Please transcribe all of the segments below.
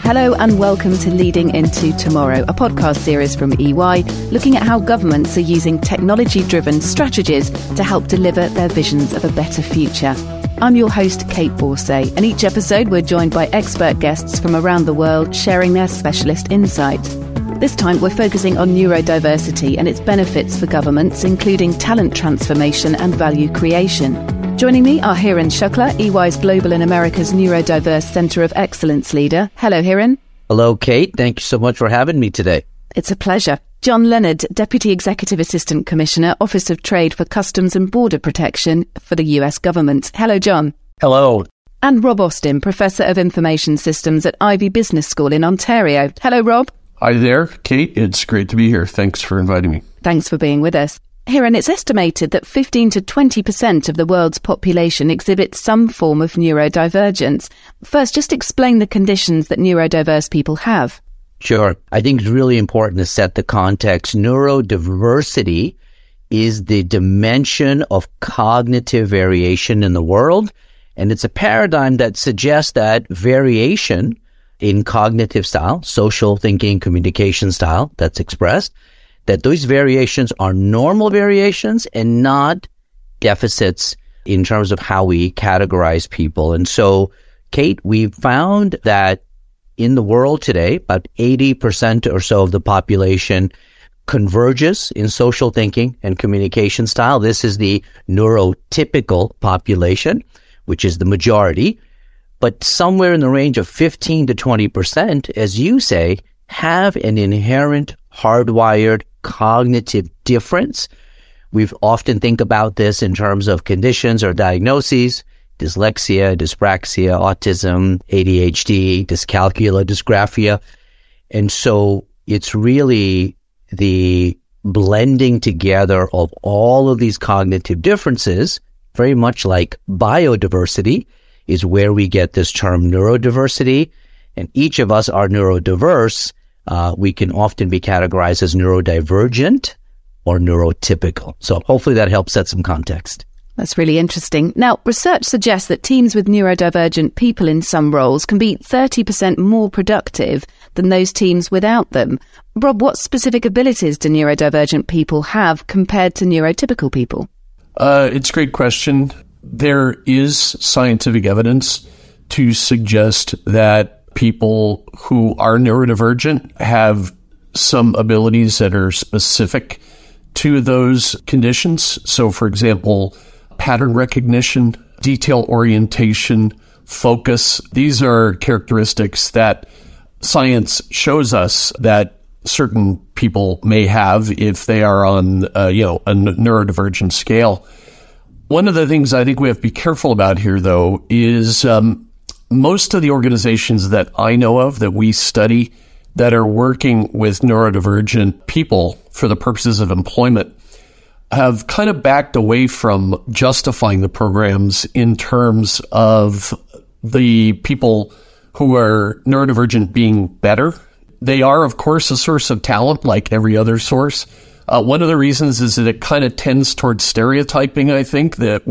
Hello and welcome to Leading Into Tomorrow, a podcast series from EY looking at how governments are using technology-driven strategies to help deliver their visions of a better future. I'm your host, Kate Borsay, and each episode we're joined by expert guests from around the world sharing their specialist insights. This time we're focusing on neurodiversity and its benefits for governments, including talent transformation and value creation. Joining me are Hiren Shukla, EY's Global and America's Neurodiverse Centre of Excellence leader. Hello, Hiren. Hello, Kate. Thank you so much for having me today. It's a pleasure. John Leonard, Deputy Executive Assistant Commissioner, Office of Trade for Customs and Border Protection for the US Government. Hello, John. Hello. And Rob Austin, Professor of Information Systems at Ivey Business School in Ontario. Hello, Rob. Hi there, Kate. It's great to be here. Thanks for inviting me. Thanks for being with us. Hiren, it's estimated that 15 to 20% of the world's population exhibits some form of neurodivergence. First, just explain the conditions that neurodiverse people have. Sure. I think it's really important to set the context. Neurodiversity is the dimension of cognitive variation in the world, and it's a paradigm that suggests that variation in cognitive style, social thinking, communication style that's expressed, that those variations are normal variations and not deficits in terms of how we categorize people. And so, Kate, we've found that in the world today, about 80% or so of the population converges in social thinking and communication style. This is the neurotypical population, which is the majority. But somewhere in the range of 15 to 20%, as you say, have an inherent hardwired cognitive difference. We've often think about this in terms of conditions or diagnoses: dyslexia, dyspraxia, autism, ADHD, dyscalculia, dysgraphia. And so it's really the blending together of all of these cognitive differences, very much like biodiversity, is where we get this term neurodiversity. And each of us are neurodiverse. We can often be categorized as neurodivergent or neurotypical. So hopefully that helps set some context. That's really interesting. Now, research suggests that teams with neurodivergent people in some roles can be 30% more productive than those teams without them. Rob, what specific abilities do neurodivergent people have compared to neurotypical people? It's a great question. There is scientific evidence to suggest that people who are neurodivergent have some abilities that are specific to those conditions. So, for example, pattern recognition, detail orientation, focus. These are characteristics that science shows us that certain people may have if they are on a neurodivergent scale. One of the things I think we have to be careful about here, though, is most of the organizations that I know of that we study that are working with neurodivergent people for the purposes of employment have kind of backed away from justifying the programs in terms of the people who are neurodivergent being better. They are, of course, a source of talent like every other source. One of the reasons is that it kind of tends towards stereotyping, I think, that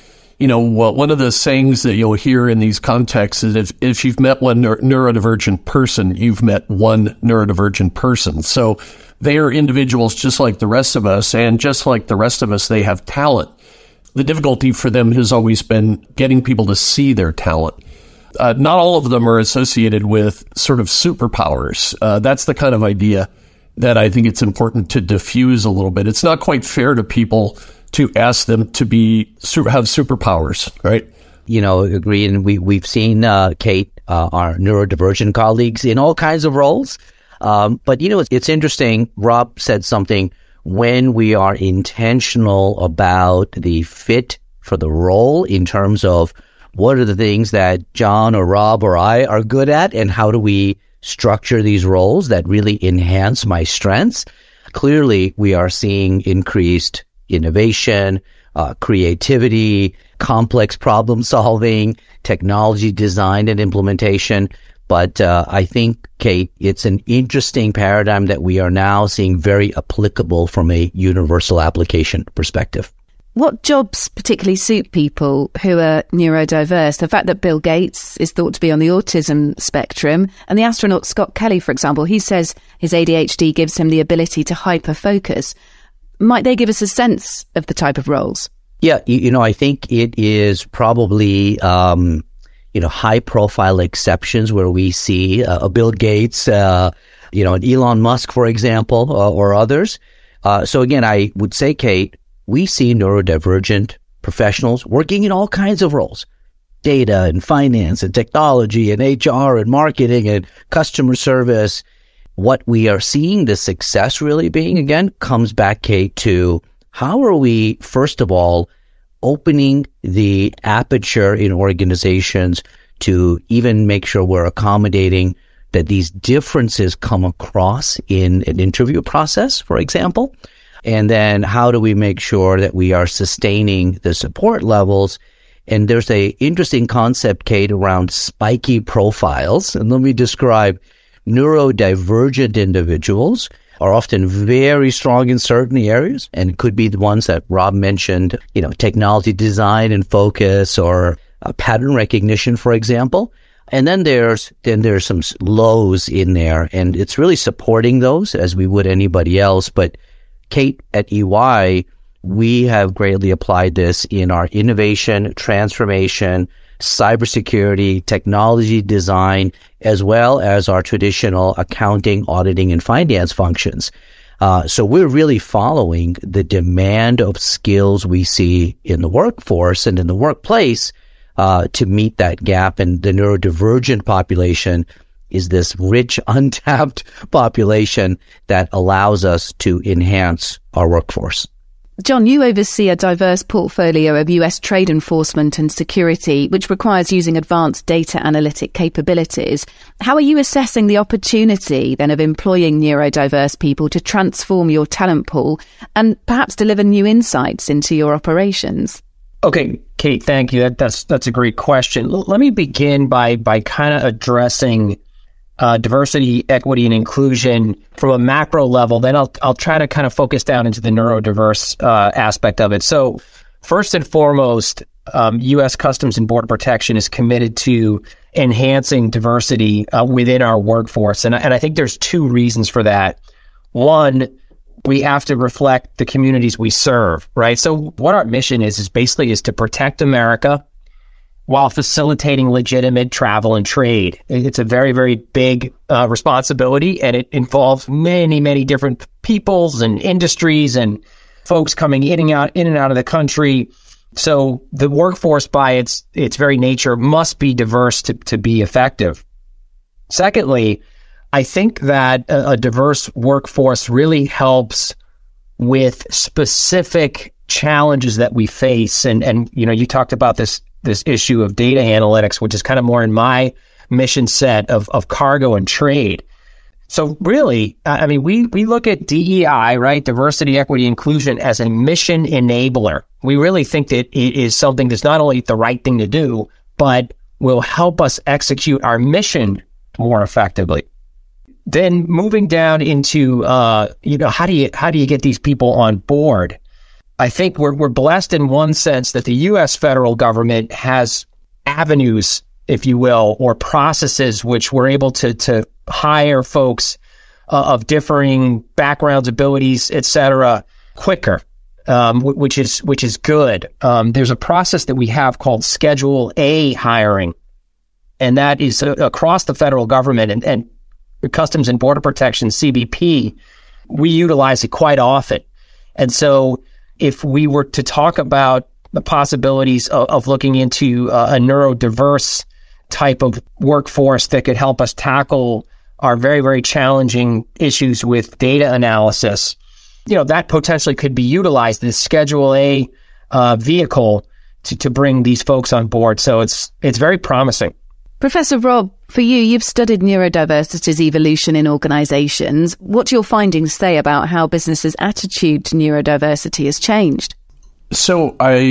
one of the sayings that you'll hear in these contexts is if you've met one neurodivergent person, you've met one neurodivergent person. So they are individuals just like the rest of us, and just like the rest of us, they have talent. The difficulty for them has always been getting people to see their talent. Not all of them are associated with sort of superpowers. That's the kind of idea that I think it's important to diffuse a little bit. It's not quite fair to people to ask them to have superpowers, right? Agree. And we've seen, Kate, our neurodivergent colleagues in all kinds of roles. But it's interesting. Rob said something: when we are intentional about the fit for the role in terms of what are the things that John or Rob or I are good at, and how do we structure these roles that really enhance my strengths? Clearly, we are seeing increased innovation, creativity, complex problem solving, technology design and implementation. But I think, Kate, it's an interesting paradigm that we are now seeing very applicable from a universal application perspective. What jobs particularly suit people who are neurodiverse? The fact that Bill Gates is thought to be on the autism spectrum, and the astronaut Scott Kelly, for example, he says his ADHD gives him the ability to hyper-focus. Might they give us a sense of the type of roles? Yeah, I think it is probably, high-profile exceptions where we see a Bill Gates, an Elon Musk, for example, or others. So again, I would say, Kate, we see neurodivergent professionals working in all kinds of roles: data and finance and technology and HR and marketing and customer service. What we are seeing the success really being, again, comes back, Kate, to how are we, first of all, opening the aperture in organizations to even make sure we're accommodating that these differences come across in an interview process, for example. And then how do we make sure that we are sustaining the support levels? And there's a interesting concept, Kate, around spiky profiles. And let me describe: neurodivergent individuals are often very strong in certain areas, and could be the ones that Rob mentioned, technology design and focus, or pattern recognition, for example. And then there's some lows in there, and it's really supporting those as we would anybody else. But Kate, at EY, we have greatly applied this in our innovation, transformation, cybersecurity, technology design, as well as our traditional accounting, auditing, and finance functions. So we're really following the demand of skills we see in the workforce and in the workplace to meet that gap. And the neurodivergent population is this rich, untapped population that allows us to enhance our workforce. John, you oversee a diverse portfolio of US trade enforcement and security, which requires using advanced data analytic capabilities. How are you assessing the opportunity then of employing neurodiverse people to transform your talent pool and perhaps deliver new insights into your operations? Okay, Kate, thank you. That's a great question. Let me begin by kind of addressing diversity, equity, and inclusion from a macro level. Then I'll try to kind of focus down into the neurodiverse aspect of it. So first and foremost, U.S. Customs and Border Protection is committed to enhancing diversity within our workforce. And I think there's two reasons for that. One, we have to reflect the communities we serve, right? So what our mission is basically to protect America while facilitating legitimate travel and trade. It's a very, very big responsibility, and it involves many, many different peoples and industries and folks coming in and out of the country. So the workforce, by its very nature, must be diverse to be effective. Secondly, I think that a diverse workforce really helps with specific challenges that we face. And you talked about this issue of data analytics, which is kind of more in my mission set of cargo and trade. So really, we look at DEI, right? Diversity, equity, inclusion as a mission enabler. We really think that it is something that's not only the right thing to do, but will help us execute our mission more effectively. Then moving down into, how do you get these people on board? I think we're blessed in one sense that the U.S. federal government has avenues, if you will, or processes which we're able to hire folks of differing backgrounds, abilities, et cetera, quicker, which is good. There's a process that we have called Schedule A hiring, and that is across the federal government and Customs and Border Protection, CBP. We utilize it quite often. And so if we were to talk about the possibilities of looking into a neurodiverse type of workforce that could help us tackle our very, very challenging issues with data analysis, that potentially could be utilized, this Schedule A vehicle to bring these folks on board. So it's very promising. Professor Rob, for you, you've studied neurodiversity's evolution in organizations. What do your findings say about how businesses' attitude to neurodiversity has changed? So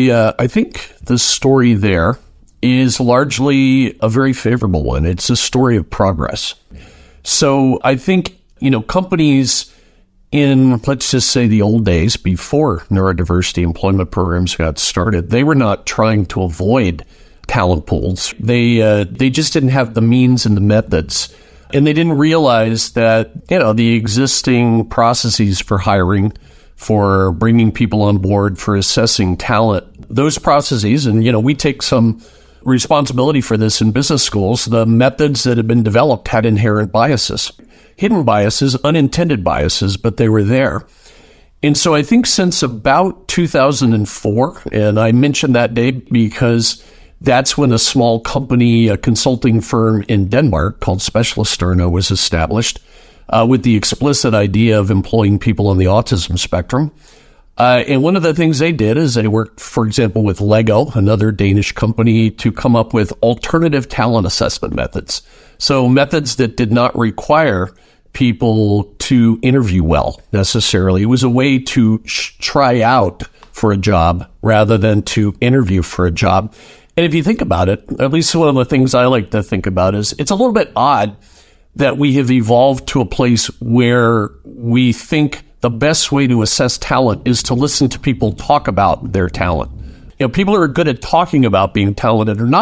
I think the story there is largely a very favorable one. It's a story of progress. So I think, companies in, let's just say, the old days before neurodiversity employment programs got started, they were not trying to avoid talent pools. They just didn't have the means and the methods. And they didn't realize that, the existing processes for hiring, for bringing people on board, for assessing talent, those processes, and, we take some responsibility for this in business schools, the methods that have been developed had inherent biases. Hidden biases, unintended biases, but they were there. And so I think since about 2004, and I mentioned that date because that's when a small company, a consulting firm in Denmark called Specialisterna was established with the explicit idea of employing people on the autism spectrum. And one of the things they did is they worked, for example, with Lego, another Danish company, to come up with alternative talent assessment methods. So methods that did not require people to interview well necessarily. It was a way to try out for a job rather than to interview for a job. And if you think about it, at least one of the things I like to think about is it's a little bit odd that we have evolved to a place where we think the best way to assess talent is to listen to people talk about their talent. People who are good at talking about being talented are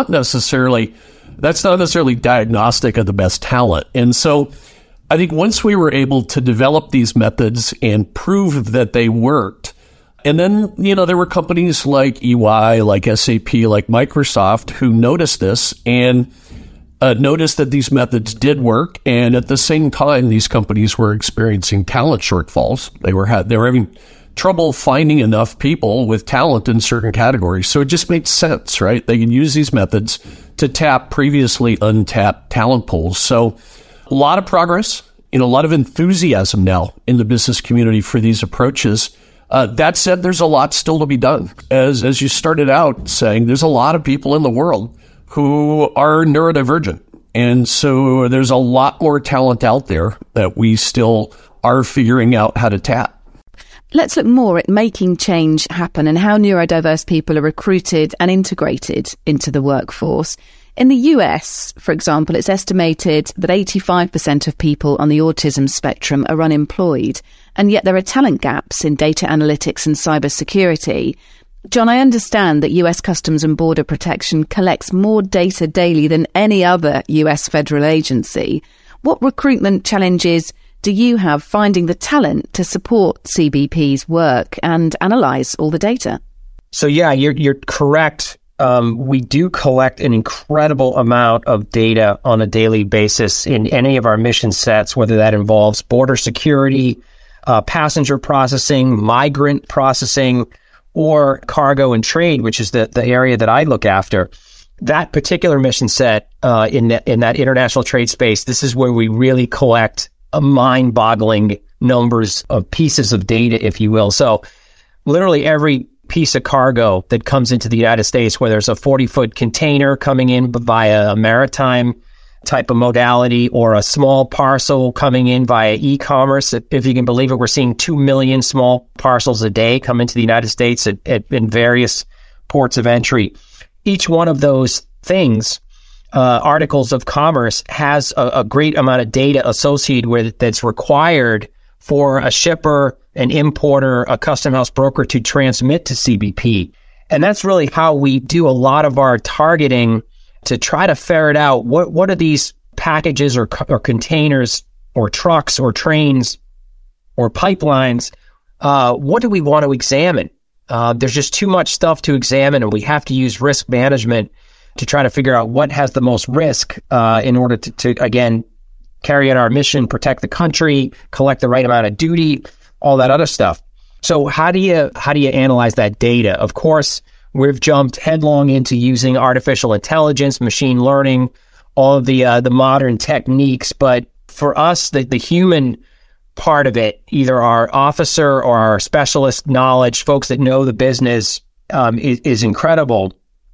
that's not necessarily diagnostic of the best talent. And so I think once we were able to develop these methods and prove that they worked, and then, there were companies like EY, like SAP, like Microsoft who noticed this and noticed that these methods did work. And at the same time, these companies were experiencing talent shortfalls. They were having trouble finding enough people with talent in certain categories. So it just made sense, right? They can use these methods to tap previously untapped talent pools. So a lot of progress, a lot of enthusiasm now in the business community for these approaches. That said, there's a lot still to be done. As you started out saying, there's a lot of people in the world who are neurodivergent. And so there's a lot more talent out there that we still are figuring out how to tap. Let's look more at making change happen and how neurodiverse people are recruited and integrated into the workforce. In the US, for example, it's estimated that 85% of people on the autism spectrum are unemployed, and yet there are talent gaps in data analytics and cybersecurity. John, I understand that US Customs and Border Protection collects more data daily than any other US federal agency. What recruitment challenges do you have finding the talent to support CBP's work and analyse all the data? So yeah, you're correct. We do collect an incredible amount of data on a daily basis in any of our mission sets, whether that involves border security, passenger processing, migrant processing, or cargo and trade, which is the area that I look after. That particular mission set in that international trade space, this is where we really collect a mind-boggling numbers of pieces of data, if you will. So literally every piece of cargo that comes into the United States, whether it's a 40-foot container coming in via a maritime type of modality or a small parcel coming in via e-commerce. If you can believe it, we're seeing 2 million small parcels a day come into the United States in various ports of entry. Each one of those things, articles of commerce, has a great amount of data associated with it that's required for a shipper, an importer, a custom house broker to transmit to CBP. And that's really how we do a lot of our targeting to try to ferret out what are these packages or containers or trucks or trains or pipelines. What do we want to examine? There's just too much stuff to examine, and we have to use risk management to try to figure out what has the most risk in order to again, carry out our mission, protect the country, collect the right amount of duty, all that other stuff. So how do you analyze that data? Of course, we've jumped headlong into using artificial intelligence, machine learning, all of the modern techniques. But for us, the human part of it, either our officer or our specialist knowledge, folks that know the business, is incredible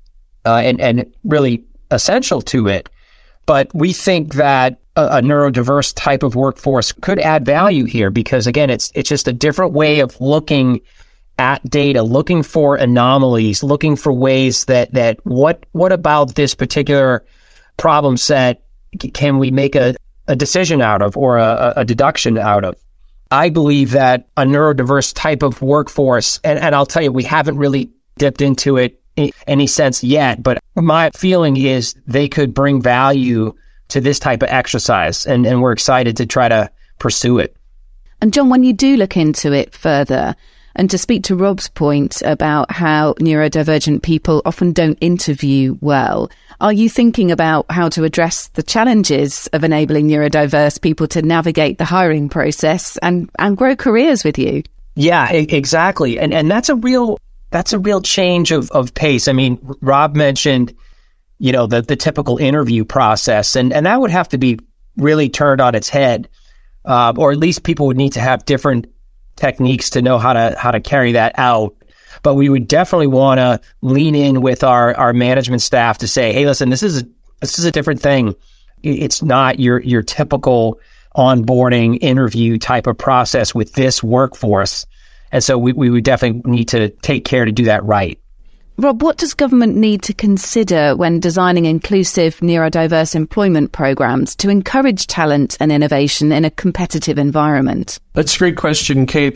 and really essential to it. But we think that a neurodiverse type of workforce could add value here because, again, it's just a different way of looking at data, looking for anomalies, looking for ways that what about this particular problem set can we make a decision out of or a deduction out of? I believe that a neurodiverse type of workforce, and I'll tell you, we haven't really dipped into it in any sense yet, but my feeling is they could bring value to this type of exercise, and we're excited to try to pursue it. And John, when you do look into it further, and to speak to Rob's point about how neurodivergent people often don't interview well, are you thinking about how to address the challenges of enabling neurodiverse people to navigate the hiring process and grow careers with you? Yeah, exactly. And that's a real change of pace. I mean, Rob mentioned, the typical interview process, and that would have to be really turned on its head, or at least people would need to have different techniques to know how to carry that out. But we would definitely want to lean in with our management staff to say, hey, listen, this is a different thing. It's not your typical onboarding interview type of process with this workforce. And so we would definitely need to take care to do that right. Rob, what does government need to consider when designing inclusive neurodiverse employment programs to encourage talent and innovation in a competitive environment? That's a great question, Kate.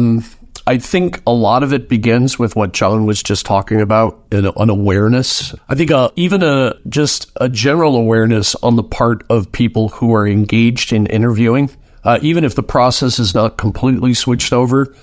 I think a lot of it begins with what John was just talking about, an awareness. I think even just a general awareness on the part of people who are engaged in interviewing, even if the process is not completely switched over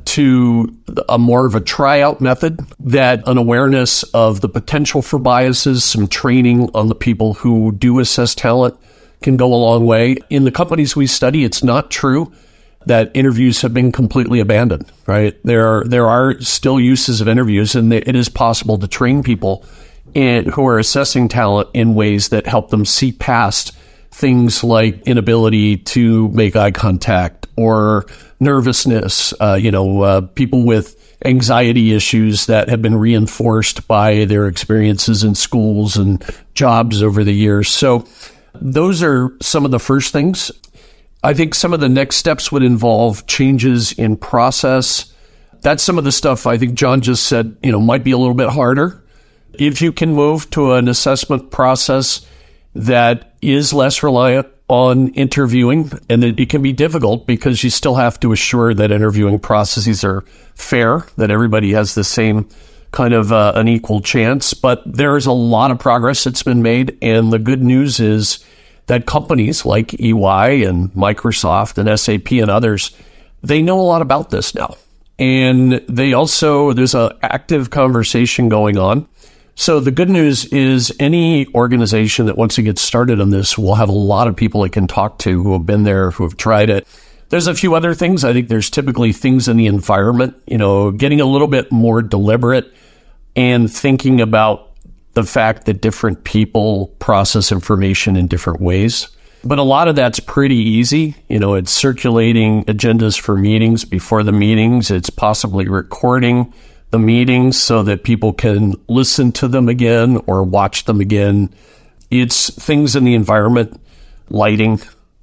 to a more of a tryout method, that an awareness of the potential for biases, some training on the people who do assess talent can go a long way. In the companies we study, it's not true that interviews have been completely abandoned, right? There are still uses of interviews, and it is possible to train people who are assessing talent in ways that help them see past things like inability to make eye contact or nervousness, people with anxiety issues that have been reinforced by their experiences in schools and jobs over the years. So those are some of the first things. I think some of the next steps would involve changes in process. That's some of the stuff I think John just said, might be a little bit harder. If you can move to an assessment process that is less reliant on interviewing, and it can be difficult because you still have to assure that interviewing processes are fair, that everybody has the same kind of an equal chance. But there is a lot of progress that's been made, and the good news is that companies like EY and Microsoft and SAP and others, they know a lot about this now. And there's an active conversation going on. So the good news is any organization that wants to get started on this will have a lot of people it can talk to who have been there, who have tried it. There's a few other things. I think there's typically things in the environment, getting a little bit more deliberate and thinking about the fact that different people process information in different ways. But a lot of that's pretty easy. It's circulating agendas for meetings before the meetings. It's possibly recording the meetings so that people can listen to them again or watch them again. It's things in the environment, lighting,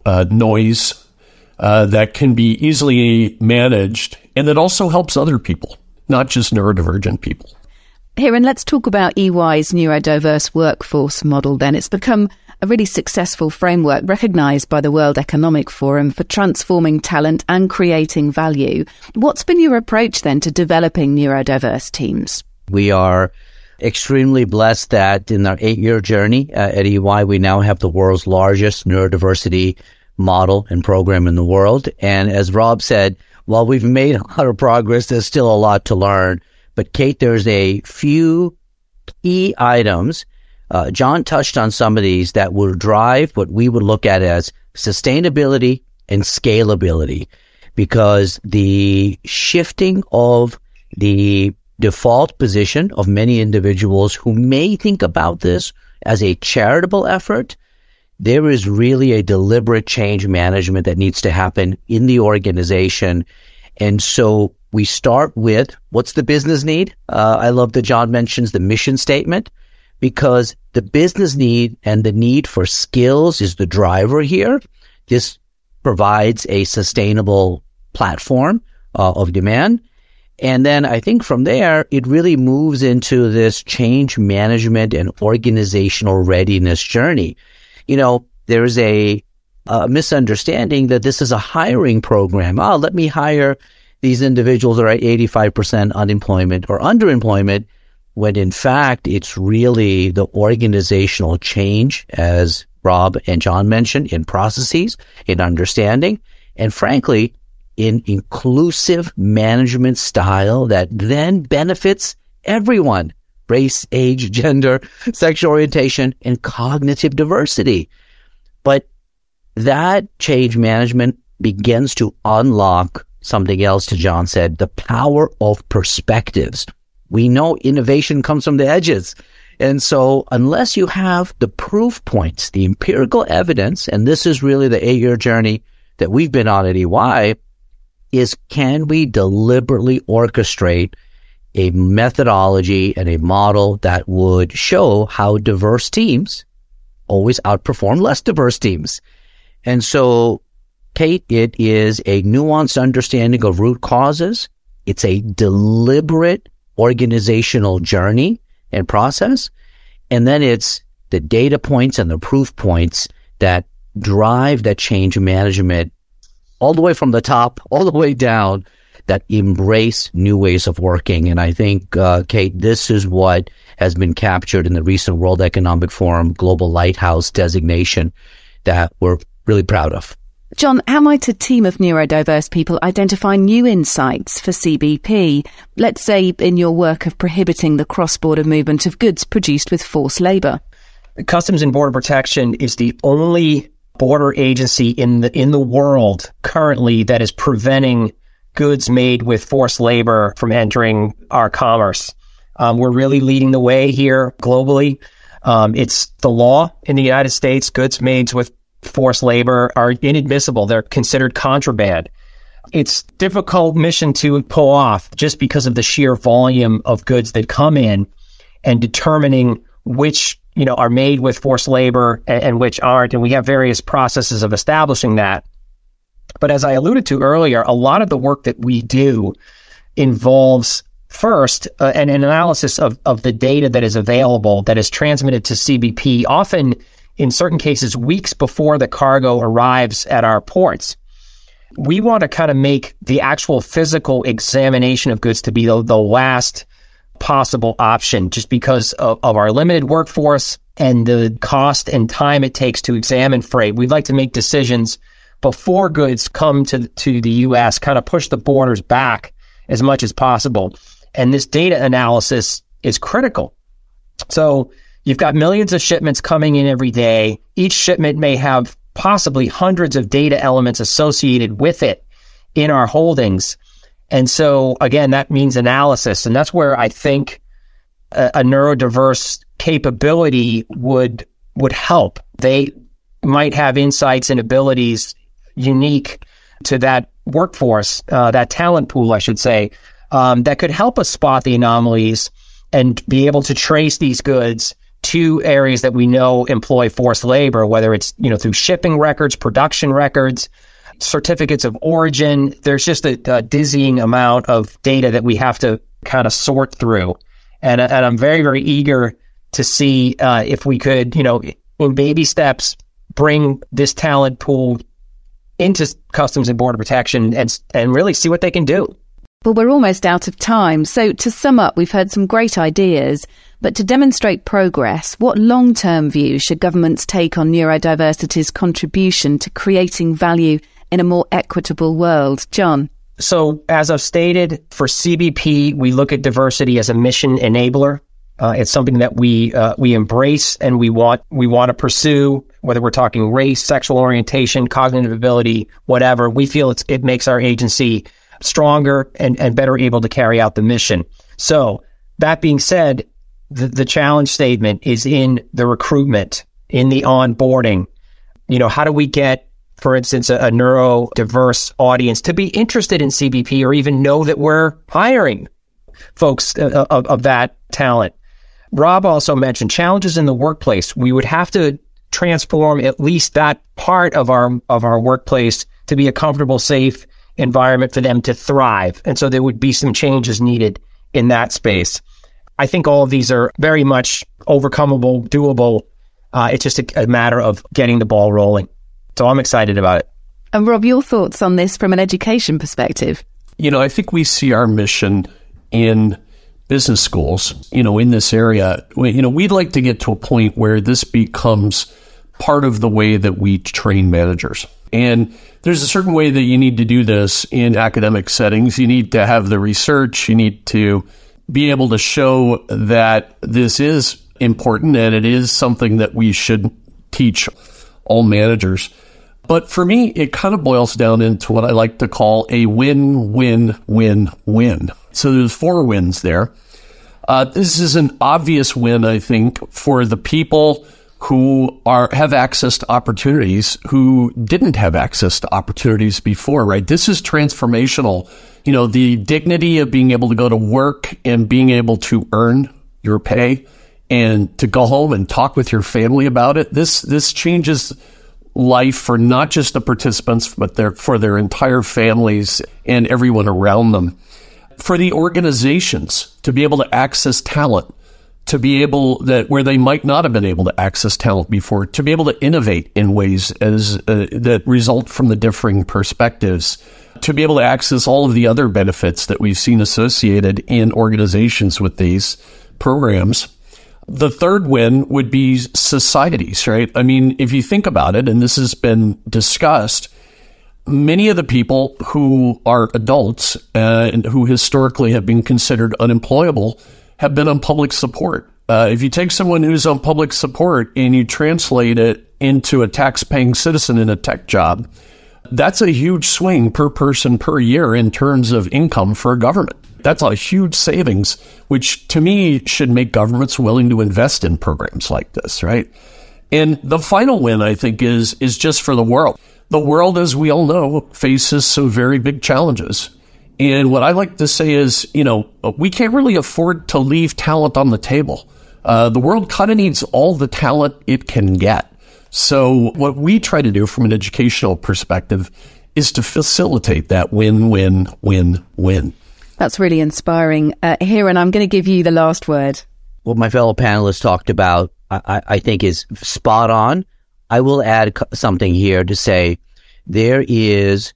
noise, that can be easily managed, and that also helps other people, not just neurodivergent people. Here, and let's talk about EY's neurodiverse workforce model then. It's become a really successful framework recognised by the World Economic Forum for transforming talent and creating value. What's been your approach then to developing neurodiverse teams? We are extremely blessed that in our 8-year journey at EY, we now have the world's largest neurodiversity model and program in the world. And as Rob said, while we've made a lot of progress, there's still a lot to learn. But Kate, there's a few key items. John touched on some of these that will drive what we would look at as sustainability and scalability, because the shifting of the default position of many individuals who may think about this as a charitable effort, there is really a deliberate change management that needs to happen in the organization. And so we start with, what's the business need? I love that John mentions the mission statement, because the business need and the need for skills is the driver here. This provides a sustainable platform of demand. And then I think from there, it really moves into this change management and organizational readiness journey. There's a a misunderstanding that this is a hiring program. Oh, let me hire these individuals that are at 85% unemployment or underemployment, when in fact it's really the organizational change, as Rob and John mentioned, in processes, in understanding, and frankly, in inclusive management style that then benefits everyone: race, age, gender, sexual orientation, and cognitive diversity. But that change management begins to unlock something else, to John said, the power of perspectives. We know innovation comes from the edges. And so unless you have the proof points, the empirical evidence, and this is really the 8-year journey that we've been on at EY, is can we deliberately orchestrate a methodology and a model that would show how diverse teams always outperform less diverse teams. And so, Kate, it is a nuanced understanding of root causes. It's a deliberate organizational journey and process. And then it's the data points and the proof points that drive that change management all the way from the top, all the way down, that embrace new ways of working. And I think, Kate, this is what has been captured in the recent World Economic Forum Global Lighthouse designation that we're really proud of. John, how might a team of neurodiverse people identify new insights for CBP? Let's say in your work of prohibiting the cross-border movement of goods produced with forced labor. Customs and Border Protection is the only border agency in the world currently that is preventing goods made with forced labor from entering our commerce. We're really leading the way here globally. It's the law in the United States. Goods made with forced labor are inadmissible. They're considered contraband. It's a difficult mission to pull off just because of the sheer volume of goods that come in, and determining which, are made with forced labor and which aren't. And we have various processes of establishing that. But as I alluded to earlier, a lot of the work that we do involves first an analysis of the data that is available, that is transmitted to CBP, often in certain cases weeks before the cargo arrives at our ports. We want to kind of make the actual physical examination of goods to be the last possible option, just because of our limited workforce and the cost and time it takes to examine freight. We'd like to make decisions before goods come to the U.S., kind of push the borders back as much as possible. And this data analysis is critical. So you've got millions of shipments coming in every day. Each shipment may have possibly hundreds of data elements associated with it in our holdings. And so, again, that means analysis. And that's where I think a neurodiverse capability would help. They might have insights and abilities unique to that workforce, that talent pool, I should say, that could help us spot the anomalies and be able to trace these goods to areas that we know employ forced labor, whether it's, through shipping records, production records, certificates of origin. There's just a dizzying amount of data that we have to kind of sort through. And I'm very, very eager to see if we could, in baby steps, bring this talent pool into Customs and Border Protection and really see what they can do. Well, we're almost out of time. So to sum up, we've heard some great ideas, but to demonstrate progress, what long-term view should governments take on neurodiversity's contribution to creating value in a more equitable world? John? So as I've stated, for CBP, we look at diversity as a mission enabler. It's something that we embrace and we want to pursue, whether we're talking race, sexual orientation, cognitive ability, whatever. We feel it makes our agency stronger and better able to carry out the mission. So that being said, the challenge statement is in the recruitment, in the onboarding. How do we get, for instance, a neurodiverse audience to be interested in CBP or even know that we're hiring folks of that talent? Rob also mentioned challenges in the workplace. We would have to transform at least that part of our workplace to be a comfortable, safe environment for them to thrive. And so there would be some changes needed in that space. I think all of these are very much overcomable, doable. It's just a matter of getting the ball rolling. So I'm excited about it. And Rob, your thoughts on this from an education perspective? I think we see our mission in business schools, in this area. We'd like to get to a point where this becomes part of the way that we train managers. And there's a certain way that you need to do this in academic settings. You need to have the research. You need to be able to show that this is important and it is something that we should teach all managers. But for me, it kind of boils down into what I like to call a win-win-win-win. So there's 4 wins there. This is an obvious win, I think, for the people who have access to opportunities who didn't have access to opportunities before, right? This is transformational. The dignity of being able to go to work and being able to earn your pay and to go home and talk with your family about it. This changes life for not just the participants, but for their entire families and everyone around them. For the organizations to be able to access talent, to be able where they might not have been able to access talent before, to be able to innovate in ways that result from the differing perspectives, to be able to access all of the other benefits that we've seen associated in organizations with these programs. The third win would be societies, right? I mean, if you think about it, and this has been discussed, many of the people who are adults and who historically have been considered unemployable have been on public support. If you take someone who's on public support and you translate it into a tax-paying citizen in a tech job, that's a huge swing per person per year in terms of income for a government. That's a huge savings, which to me should make governments willing to invest in programs like this, right? And the final win, I think, is just for the world. The world, as we all know, faces some very big challenges. And what I like to say is, we can't really afford to leave talent on the table. The world kind of needs all the talent it can get. So what we try to do from an educational perspective is to facilitate that win-win-win-win. That's really inspiring. Hiran, I'm going to give you the last word. What my fellow panelists talked about, I think is spot on. I will add something here to say there is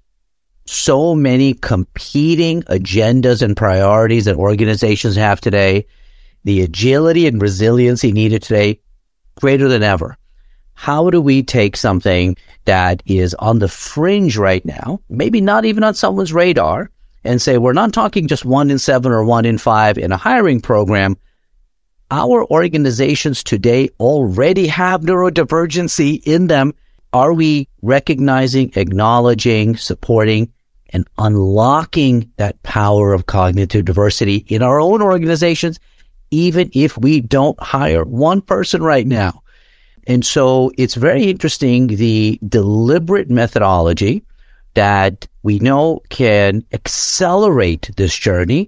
so many competing agendas and priorities that organizations have today. The agility and resiliency needed today, greater than ever. How do we take something that is on the fringe right now, maybe not even on someone's radar, and say, we're not talking just 1 in 7 or 1 in 5 in a hiring program. Our organizations today already have neurodivergency in them. Are we recognizing, acknowledging, supporting, and unlocking that power of cognitive diversity in our own organizations, even if we don't hire one person right now? And so it's very interesting, the deliberate methodology that we know can accelerate this journey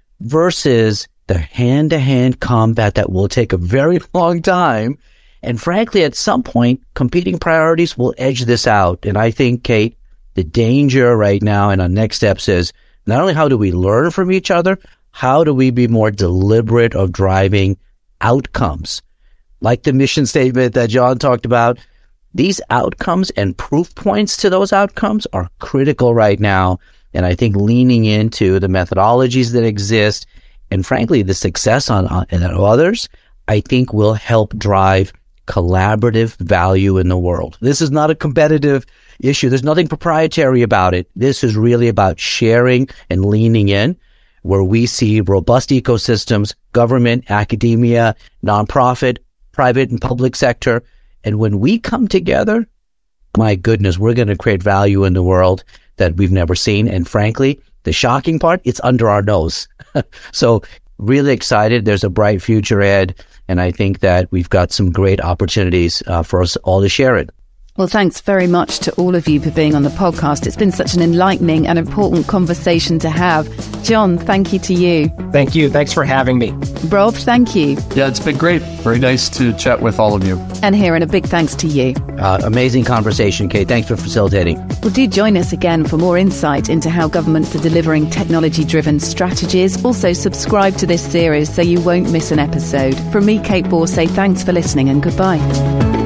versus the hand-to-hand combat that will take a very long time. And frankly, at some point, competing priorities will edge this out. And I think, Kate, the danger right now and our next steps is not only how do we learn from each other, how do we be more deliberate of driving outcomes? Like the mission statement that John talked about, these outcomes and proof points to those outcomes are critical right now. And I think leaning into the methodologies that exist and frankly, the success on others, I think will help drive collaborative value in the world. This is not a competitive issue. There's nothing proprietary about it. This is really about sharing and leaning in where we see robust ecosystems, government, academia, nonprofit, private and public sector. And when we come together, my goodness, we're going to create value in the world that we've never seen. And frankly, the shocking part, it's under our nose. So really excited. There's a bright future ahead. And I think that we've got some great opportunities for us all to share it. Well, thanks very much to all of you for being on the podcast. It's been such an enlightening and important conversation to have. John, thank you to you. Thank you. Thanks for having me. Rob, thank you. Yeah, it's been great. Very nice to chat with all of you. And Hiran, a big thanks to you. Amazing conversation, Kate. Thanks for facilitating. Well, do join us again for more insight into how governments are delivering technology-driven strategies. Also, subscribe to this series so you won't miss an episode. From me, Kate Borsay, thanks for listening and goodbye.